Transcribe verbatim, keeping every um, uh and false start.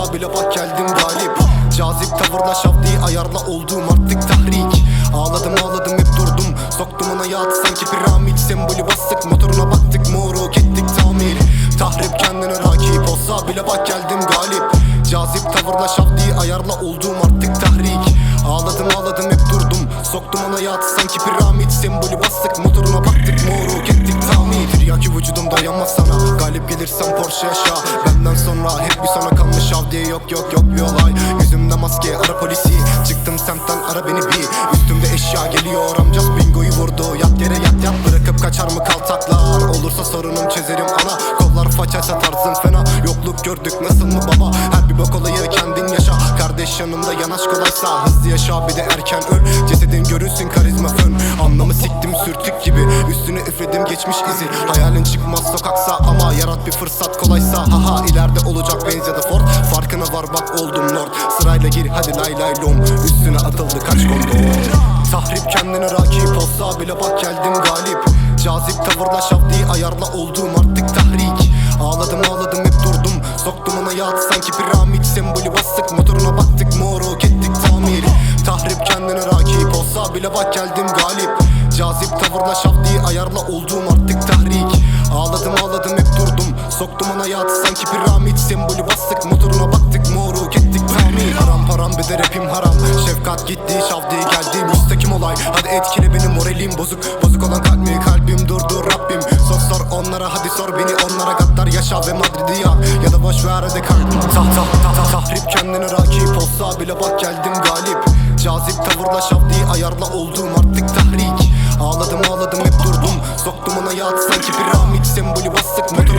olsa bile bak geldim galip. Cazip tavırla şavdiyi ayarla olduğum artık tahrik. Ağladım ağladım hep durdum, soktum ona yağdı sanki piramit. Sembolü bastık motoruna baktık moruk ettik tamir. Tahrip kendine rakip olsa bile bak geldim galip. Cazip tavırla şavdiyi ayarla olduğum artık tahrik. Ağladım ağladım hep durdum, soktum ona yağdı sanki piramit. Sembolü bastık motoruna baktık moruk ettik tamir. Tiryaki vücudum dayanmaz sana, galip gelirsen Porsche yaşa. Benden sonra hep bir sana kalmış şavdiye yok yok yok bir olay. Yüzümde maske ara polisi, çıktım semtten ara beni bir. Üstümde eşya geliyor amcas bingoyu vurdu. Yat yere yat yat bırakıp kaçar mı kaltaklar? Olursa sorunum çözerim ana, kollar façaysa tarzın fena. Yokluk gördük nasıl mı baba, her bir bok olayı kendin yaşa. Kardeş yanımda yanaş kolaysa hızlı yaşa bir de erken öl. Cesedin görünsün karizma fön, anlamı siktim sürtük gibi. Üstüne üfledim geçmiş izi, hayalin çıkmaz sokaksa ama yarat bir fırsat kolaysa. Haha ileride olacak Benz ya da Ford, farkına var bak oldum lord. Sırayla gir hadi lay lay lom, üstüne atıldı kaç kondom. Tahrip kendine rakip olsa bile bak geldim galip. Cazip tavırla şavdiyi ayarla olduğum artık tahrik. Ağladım ağladım hep durdum, soktum ona yağdı sanki piramit. Sembolü bastık motoruna baktık moruk ettik tamir. Tahrip kendine rakip olsa bile bak geldim galip. Cazip tavırla şavdiyi ayarla olduğum artık tahrik. Ağladım ağladım hep durdum, soktum ona yağdı sanki piramit. Sembolü bastık motoruna baktık moruk ettik tamir. Haram param bir de rapim haram, şefkat gitti şavdiyi geldi müstakim olay. Hadi etkile benim moralim bozuk, bozuk olan kalbimi kalbim durdu Rabbim. Sor sor onlara hadi sor beni onlara, gaddar yaşa ve Madrid'i ya ya da boş ver hadi kalbim. Tah tah tah tah tahrip kendine rakip olsa bile bak geldim galip. Cazip tavırla şavdiyi ayarla olduğum artık tahrik. Ağladım ağladım hep durdum, soktum ona yağdı sanki piramit. Sembolü bastık